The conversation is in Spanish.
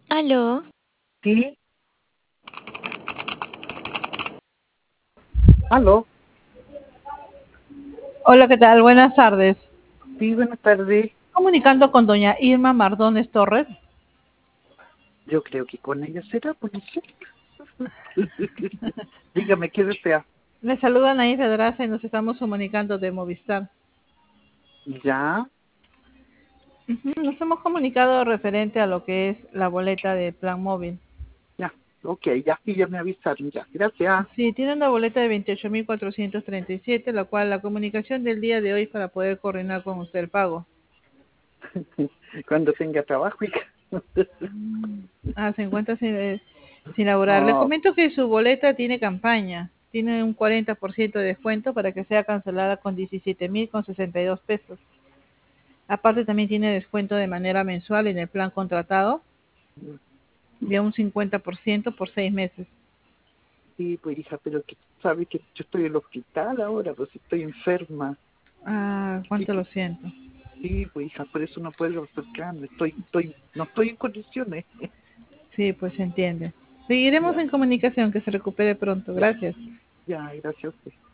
Aló, Sí, aló, Hola, ¿qué tal? Buenas tardes. sí, buenas tardes. Comunicando con doña Irma Mardones Torres. Yo creo que con ella será, pues no sé. Dígame, ¿qué desea? Le saluda Nair Pedraza y nos estamos comunicando de Movistar. Ya, Nos hemos comunicado referente a lo que es la boleta de plan móvil. ya, ok, ya, sí, ya me avisaron, ya, gracias. Sí, tiene una boleta de 28.437, la cual la comunicación del día de hoy es para poder coordinar con usted el pago. Cuando tenga trabajo, hija. Se encuentra sin laborar. Le Oh, comento que su boleta tiene campaña. Tiene un 40% de descuento para que sea cancelada con 17.062 pesos. Aparte también tiene descuento de manera mensual en el plan contratado de un 50% por 6 meses. sí, pues hija, pero que sabe que yo estoy en el hospital ahora, pues estoy enferma. Así Cuánto que lo siento. sí, pues hija, por eso no puedo acercarme, no estoy en condiciones. Sí, pues se entiende. Seguiremos Ya, en comunicación, que se recupere pronto. ya, Gracias. ya, gracias a usted.